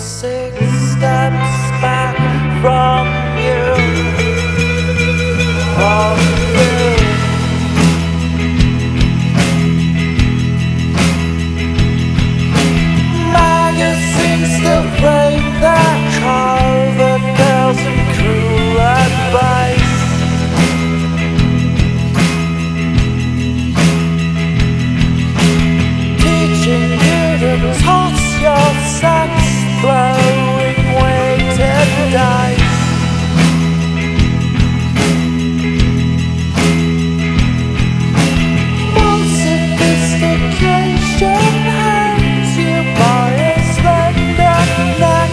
6 steps back from you. From you. Magazines still frame that cover girls and cruel advice. Teaching you to toss your sex, throwing weighted dice. False sophistication hangs you by a slender neck.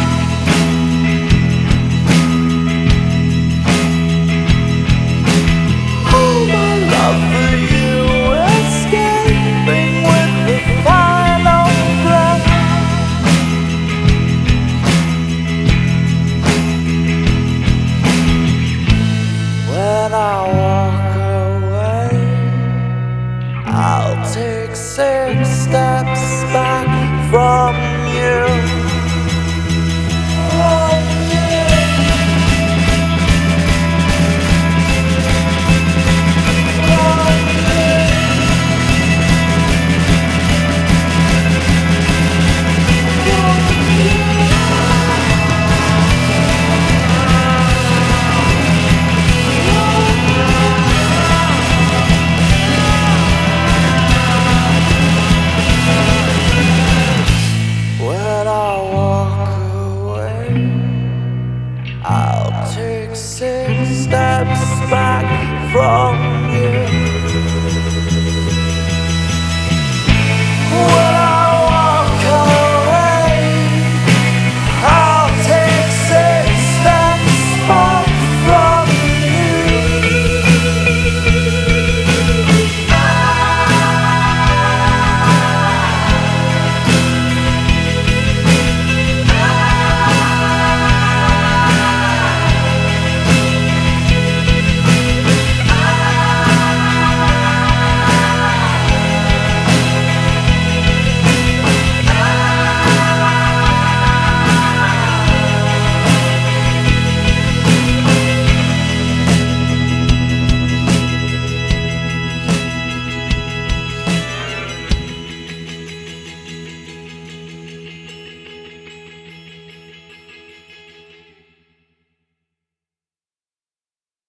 Oh, my love for you, escaping with the final breath. When I walk away, I'll take 6 steps back from